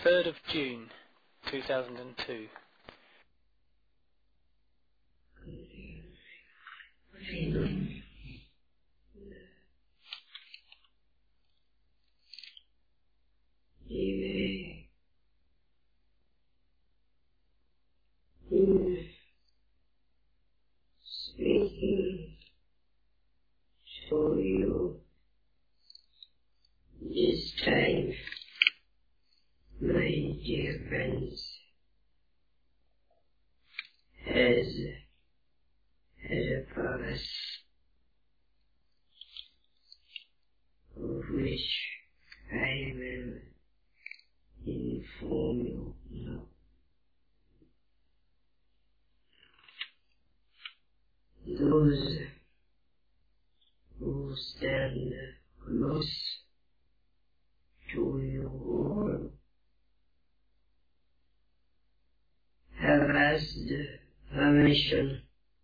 3rd of June, 2002. Speaking to you this time, my dear friends, has a purpose of which I will inform you now. Those who stand close to you all have asked permission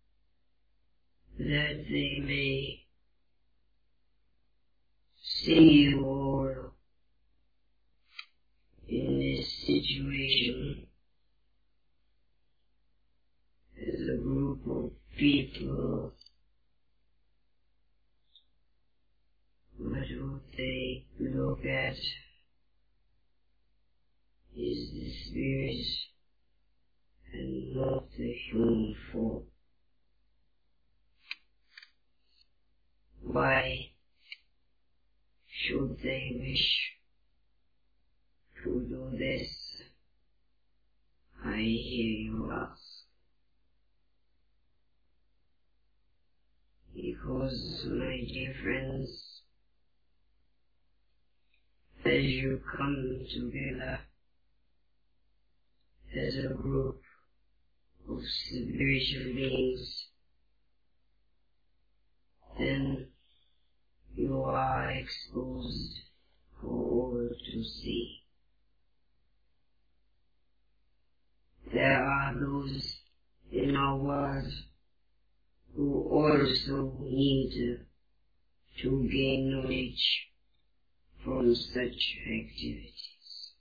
that they may see you all in this situation as a group of people. But what they look at is the spirit and not the human form. Why should they wish to do this? I hear you ask. Because, my dear friends, as you come together as a group of spiritual beings, then you are exposed for all to see. There are those in our world who also need to gain knowledge from such activities.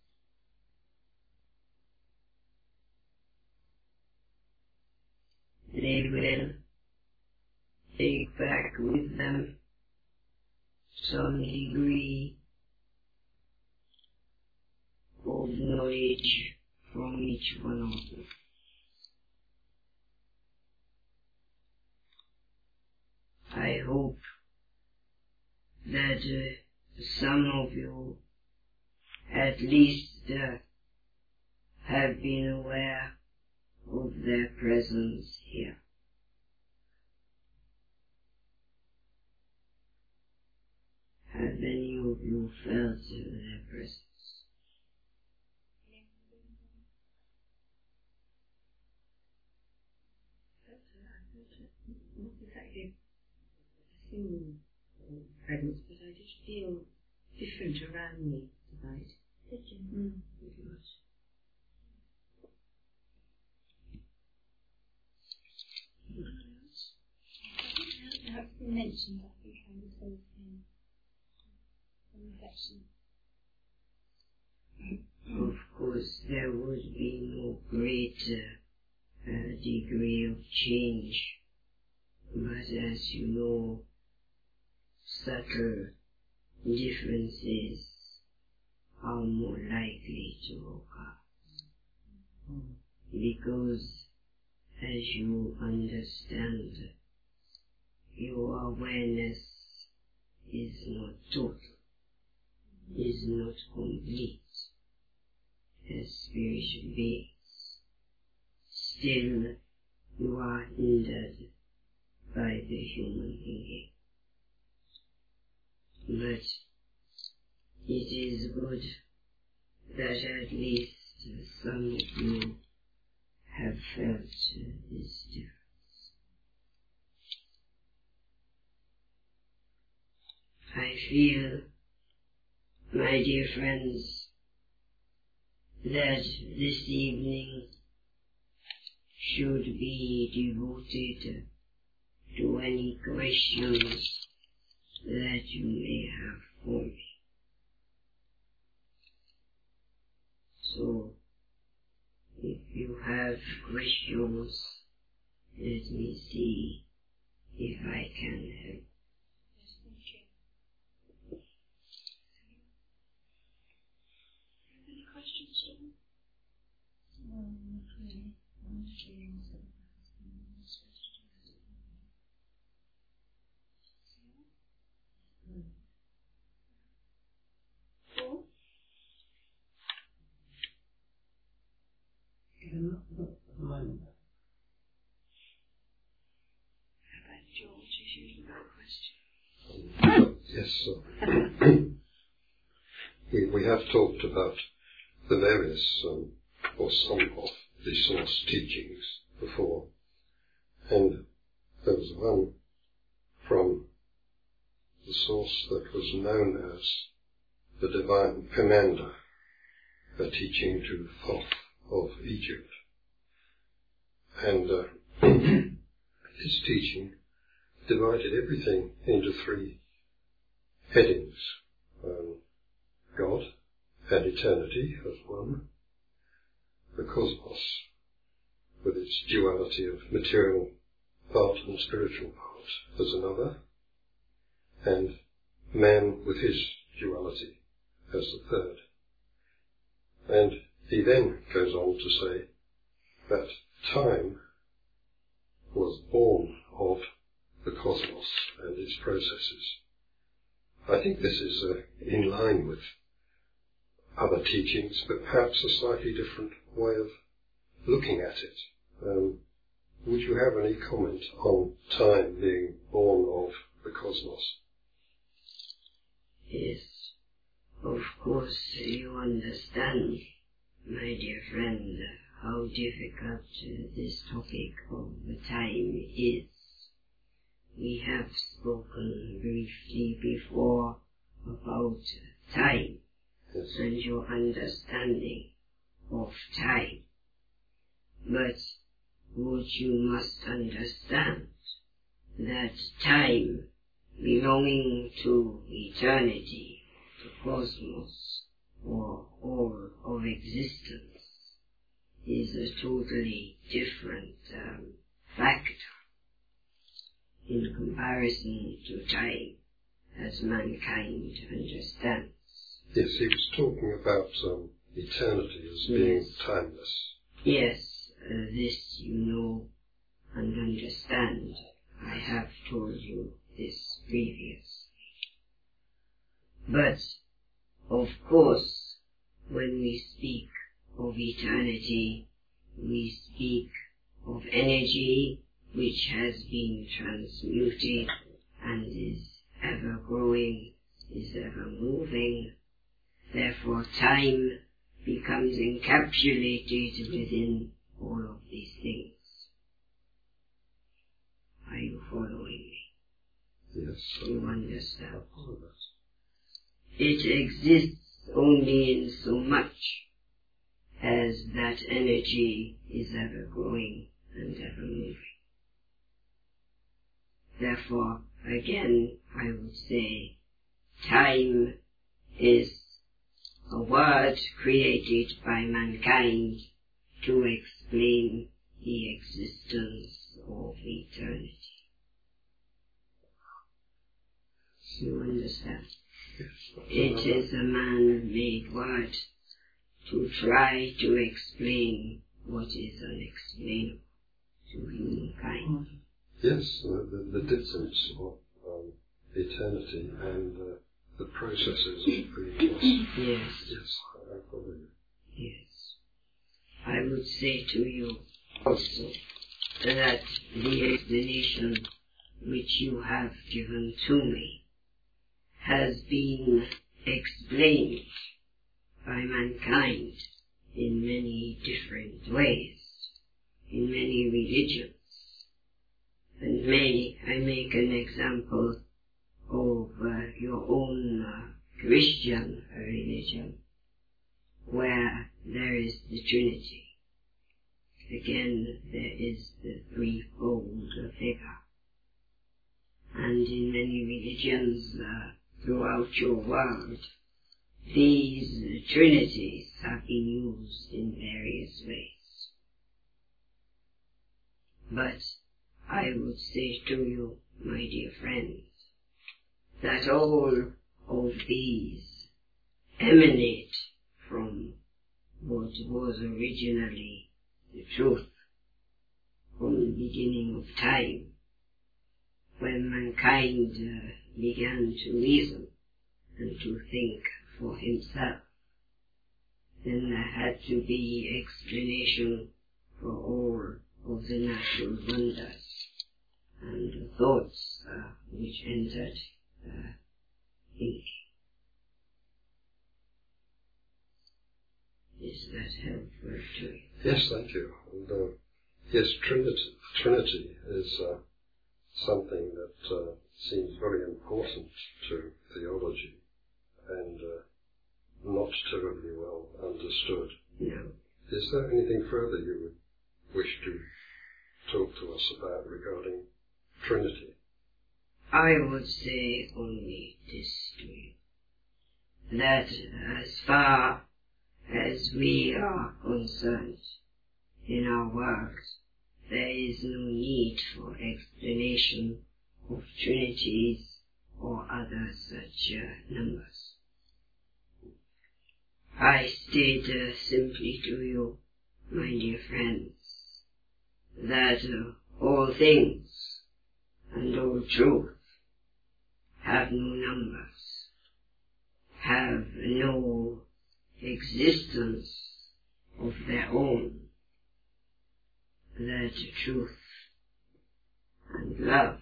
They will take back with them some degree of knowledge from each one of them. I hope that some of you at least have been aware of their presence here. Have any of you felt their presence? Not exactly presence, but I did feel different around me tonight. Did you? Pretty much. I have been mentioned, I think I was told in reflection. Of course, there would be no great degree of change, but as you know, subtle differences are more likely to occur. Because, as you understand, your awareness is not total, is not complete as spiritual beings. Still, you are hindered by the human thinking. But it is good that at least some of you have felt this difference. I feel, my dear friends, that this evening should be devoted to any questions that you may have for me. So, if you have questions, let me see if I can help. Yes, thank you. Any questions, John? No, not really. I'm just reading what's in the Paul? Not at the moment. How about George? Is you got a question? Yes, we have talked about the various, or some of the source teachings before, and there was one from the source that was known as the Divine Commander, a teaching to Thoth of Egypt. And his teaching divided everything into three headings. God and eternity as one, the cosmos with its duality of material part and spiritual part as another, and man with his duality as the third. And he then goes on to say that time was born of the cosmos and its processes. I think this is in line with other teachings, but perhaps a slightly different way of looking at it. Would you have any comment on time being born of the cosmos? Yes, of course you understand, my dear friend, how difficult this topic of the time is. We have spoken briefly before about time, Yes. and your understanding of time. But what you must understand, that time belonging to eternity, the cosmos, or all of existence, is a totally different factor in comparison to time as mankind understands. Yes, he was talking about eternity as being timeless. Yes, this you know and understand. I have told you this previously. But, of course, when we speak of eternity, we speak of energy which has been transmuted and is ever growing, is ever moving. Therefore, time becomes encapsulated within all of these things. Are you following me? Yes. You understand? Of course. It exists only in so much as that energy is ever growing and ever moving. Therefore, again, I would say, time is a word created by mankind to explain the existence of eternity. You understand? Yes. It is a man-made word to try to explain what is unexplainable to humankind. Yes, the difference of eternity and the processes of the Yes. Yes, I follow you. Yes. I would say to you also that the explanation which you have given to me has been explained by mankind in many different ways, in many religions. And may I make an example of your own Christian religion, where there is the Trinity. Again, there is the threefold figure. And in many religions throughout your world, these trinities have been used in various ways. But I would say to you, my dear friends, that all of these emanate from what was originally the truth from the beginning of time, when mankind began to reason and to think for himself. Then there had to be explanation for all of the natural wonders and the thoughts which entered thinking. Is that helpful to you? Yes, thank you. And, yes, Trinity is something that seems very important to theology and not terribly well understood. No. Is there anything further you would wish to talk to us about regarding Trinity? I would say only this to you, that as far as we are concerned in our works, there is no need for explanation of trinities or other such numbers. I state simply to you, my dear friends, that all things and all truth have no numbers, have no existence of their own, that truth and love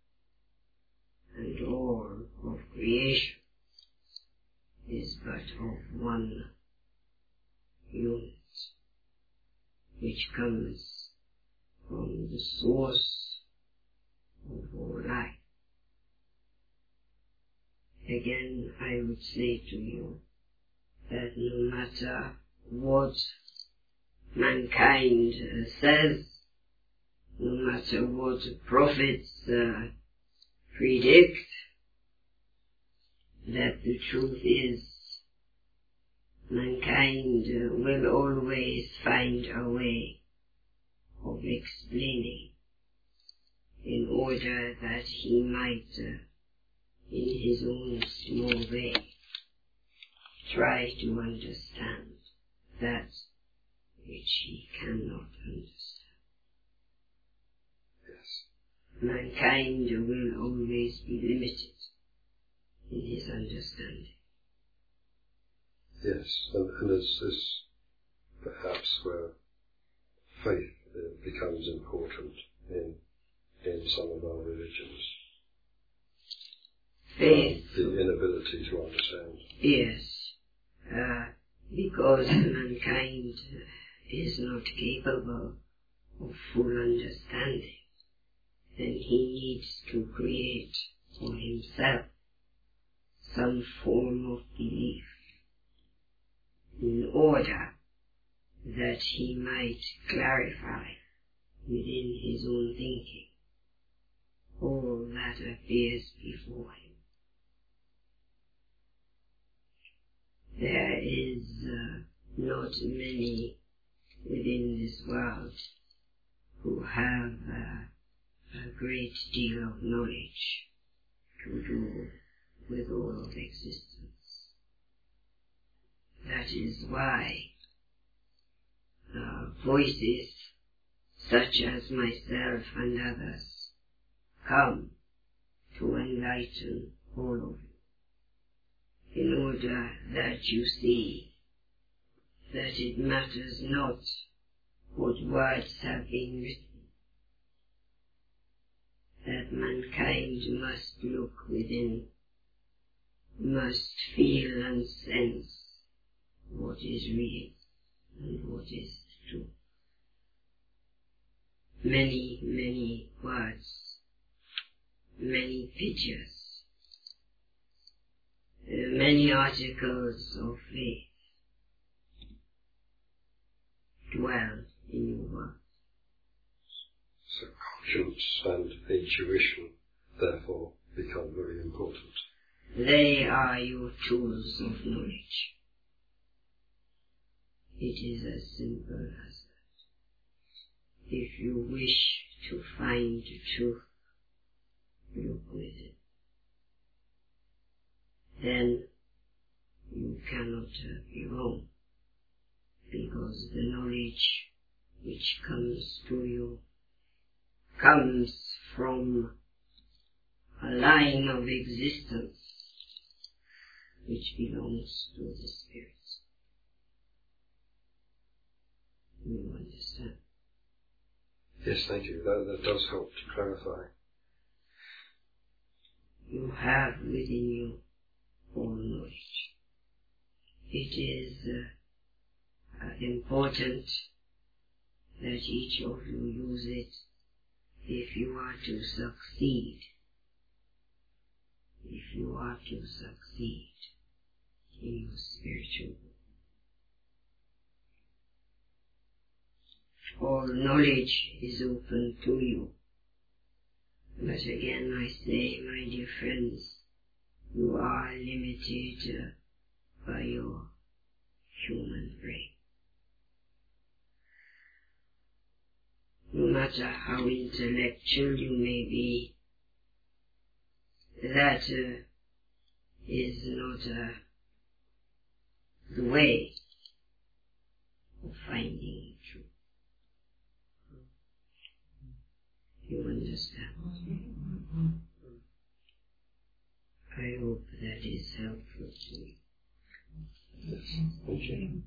and all of creation is but of one unit, which comes from the source of all life. Again, I would say to you that no matter what mankind says, no matter what prophets predict, that the truth is mankind will always find a way of explaining in order that he might, in his own small way, try to understand that which he cannot understand. Yes. Mankind will always be limited in his understanding. Yes, and is this perhaps where faith becomes important in some of our religions? Faith. The inability to understand. Yes, because mankind is not capable of full understanding, then he needs to create for himself some form of belief in order that he might clarify within his own thinking all that appears before him. There is not many within this world who have a great deal of knowledge to do with all of existence. That is why voices such as myself and others come to enlighten all of you, in order that you see that it matters not what words have been written, that mankind must look within, must feel and sense what is real and what is true. Many, many words, many pictures, many articles of faith dwell in your work. So conscience and intuition, therefore, become very important. They are your tools of knowledge. It is as simple as that. If you wish to find the truth, look within. Then you cannot be wrong, because the knowledge which comes to you comes from a line of existence which belongs to the Spirit. You understand? Yes, thank you. That does help to clarify. You have within you all knowledge. It is important that each of you use it if you are to succeed. If you are to succeed in your spiritual work. All knowledge is open to you. But again I say, my dear friends, you are limited by your human brain. No matter how intellectual you may be, that is not the way of finding truth. You understand? I hope that is helpful to you. Yes, thank you.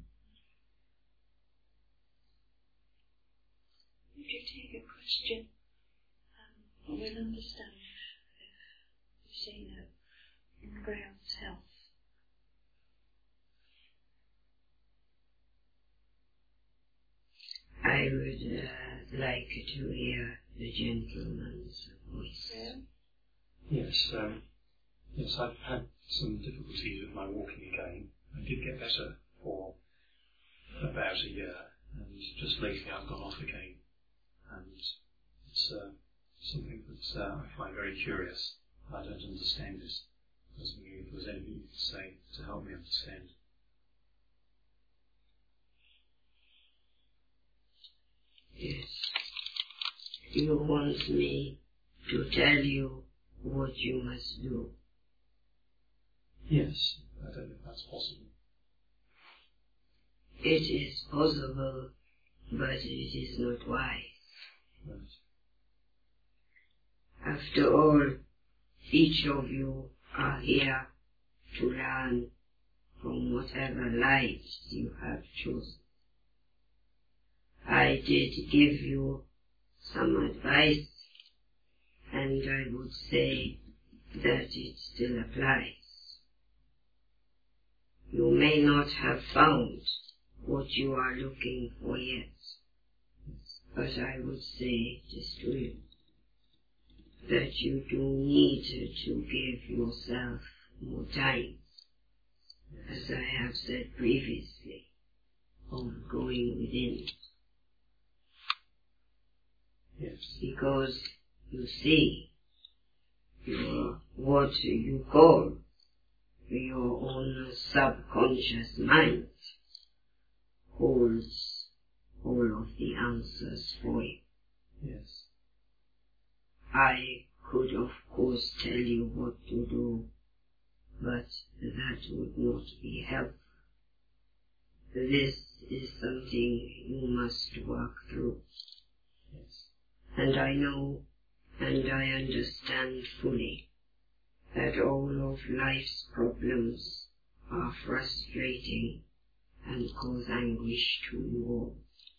If you take a question, we'll understand if you say no in Graham's health. I would like to hear the gentleman's voice. Yes, yes, I've had some difficulties with my walking again. I did get better for about a year, and just lately I've gone off again. And it's something that I find very curious. I don't understand it. I was wondering if there was anything you could say to help me understand. Yes. You want me to tell you what you must do. Yes, I don't know if that's possible. It is possible, but it is not wise. Right. After all, each of you are here to learn from whatever light you have chosen. I did give you some advice, and I would say that it still applies. You may not have found what you are looking for yet, but I would say this to you, that you do need to give yourself more time, as I have said previously, on going within. Yes. Because, you see, what you call your own subconscious mind holds all of the answers for you. Yes. I could of course tell you what to do, but that would not be helpful. This is something you must work through. Yes. And I know and I understand fully that all of life's problems are frustrating and cause anguish to you all.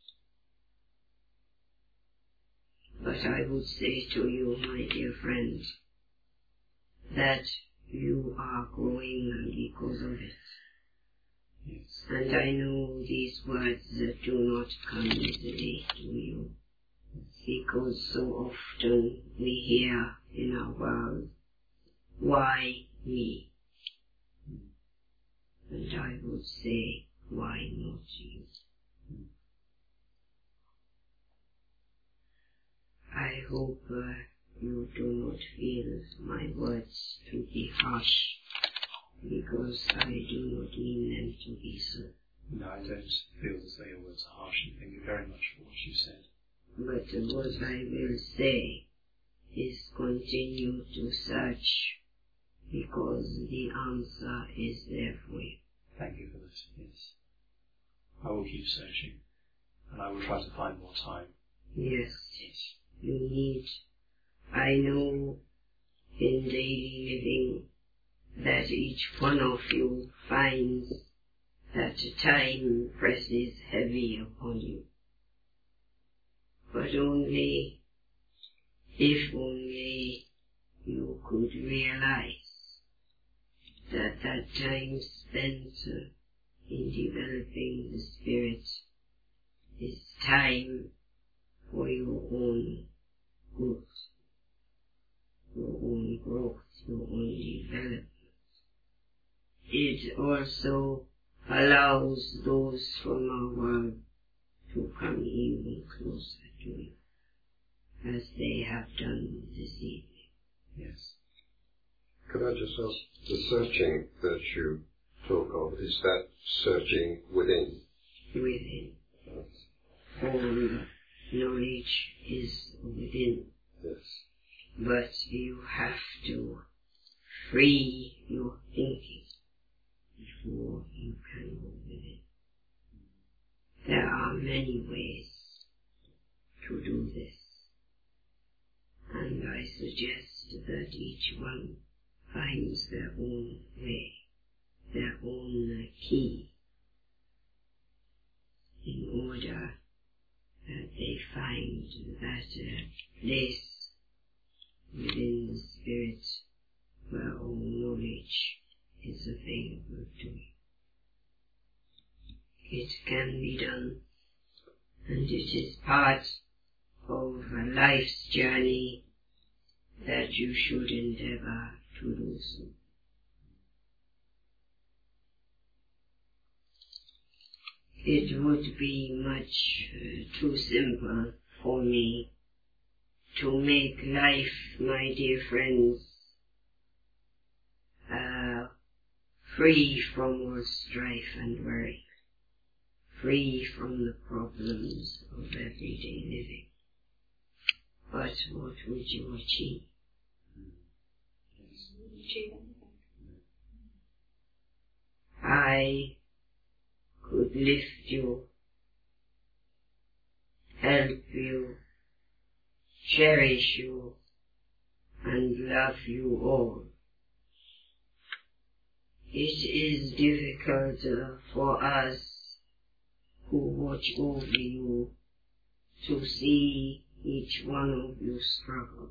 But I would say to you, my dear friend, that you are growing because of it. Yes. And I know these words that do not come easily to you, because so often we hear in our world, why me? And I would say, why not you? I hope you do not feel my words to be harsh, because I do not mean them to be so. No, I don't feel as though your words are harsh, and thank you very much for what you said. But what I will say is continue to search, because the answer is there for you. Thank you for this, yes. I will keep searching, and I will try to find more time. Yes, you need. I know in daily living that each one of you finds that time presses heavy upon you. But if only you could realize that time spent in developing the Spirit is time for your own good, your own growth, your own development. It also allows those from our world to come even closer to you, as they have done this evening. Yes. Could I just ask, the searching that you talk of, is that searching within? Within. All knowledge is within. Yes. But you have to free your thinking before you can go within. There are many ways to do this, and I suggest that each one finds their own way, their own key, in order that they find that place within the Spirit where all knowledge is available to you. It can be done, and it is part of a life's journey that you should endeavor to do so. It would be much too simple for me to make life, my dear friends, free from all strife and worry, free from the problems of everyday living. But what would you achieve? I could lift you, help you, cherish you, and love you all. It is difficult for us who watch over you to see each one of you struggle.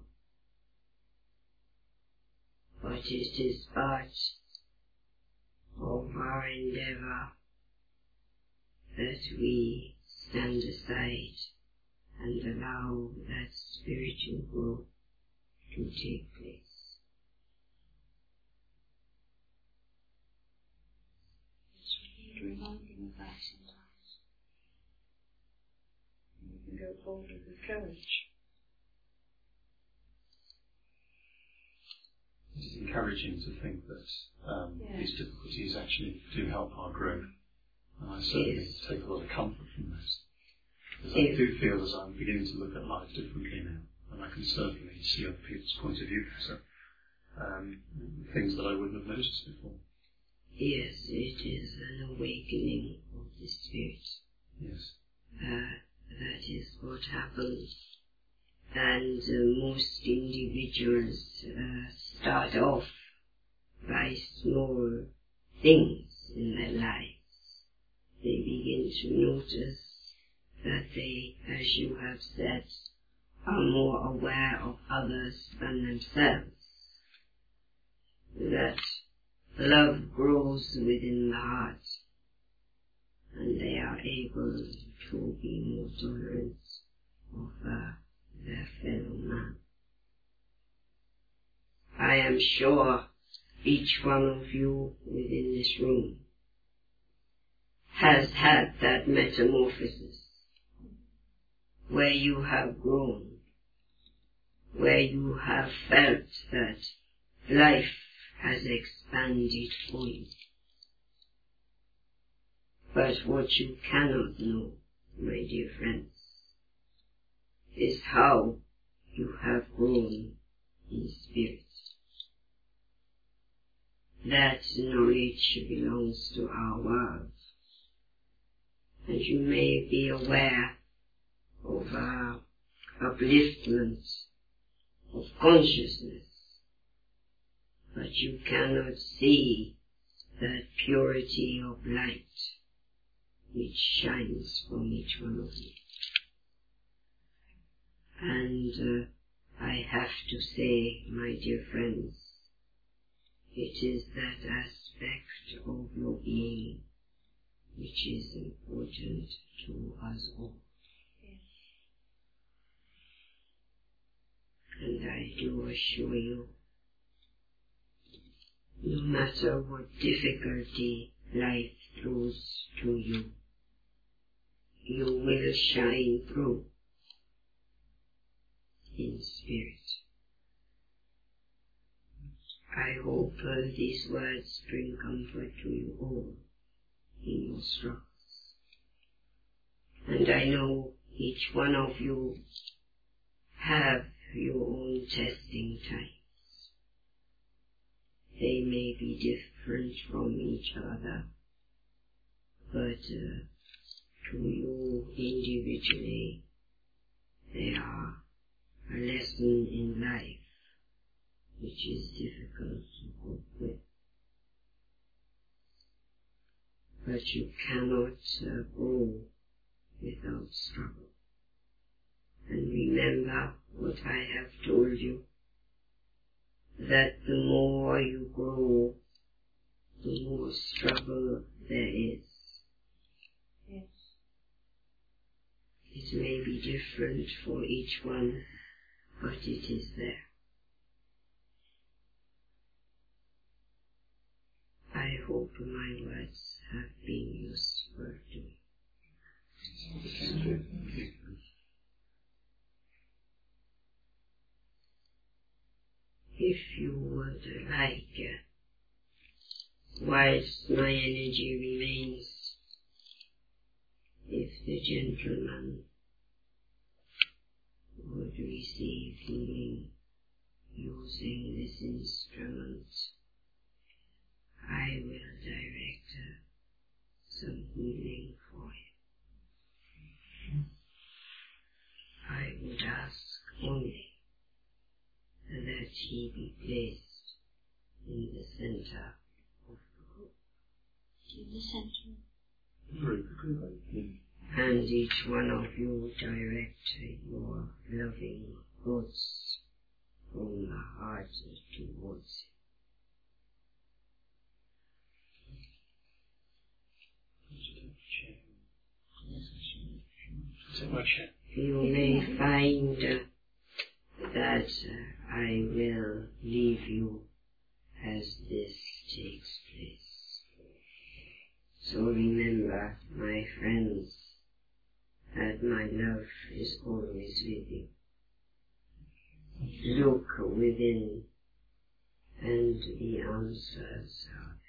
But it is part of our endeavor that we stand aside and allow that spiritual growth to take place. We need reminding of that sometimes. We can go forward with courage. It's encouraging to think that these difficulties actually do help our growth. And I certainly take a lot of comfort from this. Because I do feel as I'm beginning to look at life differently now, and I can certainly see other people's point of view better. Things that I wouldn't have noticed before. Yes, it is an awakening of the Spirit. Yes. That is what happens. And most individuals start off by small things in their lives. They begin to notice that they, as you have said, are more aware of others than themselves. That love grows within the heart, and they are able to be more tolerant of their fellow man. I am sure each one of you within this room has had that metamorphosis, where you have grown, where you have felt that life has expanded for you. But what you cannot know, my dear friends, is how you have grown in spirit. That knowledge belongs to our world, and you may be aware of our upliftment of consciousness, but you cannot see that purity of light which shines from each one of you. And I have to say, my dear friends, it is that aspect of your being which is important to us all. And I do assure you, no matter what difficulty life throws to you, you will shine through in spirit. I hope these words bring comfort to you all in your struggles. And I know each one of you have your own testing times. They may be different from each other, but to you individually, they are a lesson in life which is difficult to cope with. But you cannot grow without struggle. And remember what I have told you, that the more you grow, the more struggle there is. Yes. It may be different for each one, but it is there. I hope my words have been useful to you. If you would like, whilst my energy remains, if the gentleman would receive healing using this instrument, I will direct some healing for him. I would ask only that he be placed in the center of the group. In the center. And each one of you direct your loving thoughts from the heart towards him. You may find that I will leave you as this takes place. So remember, my friends, that my love is always with you. Look within, and the answers are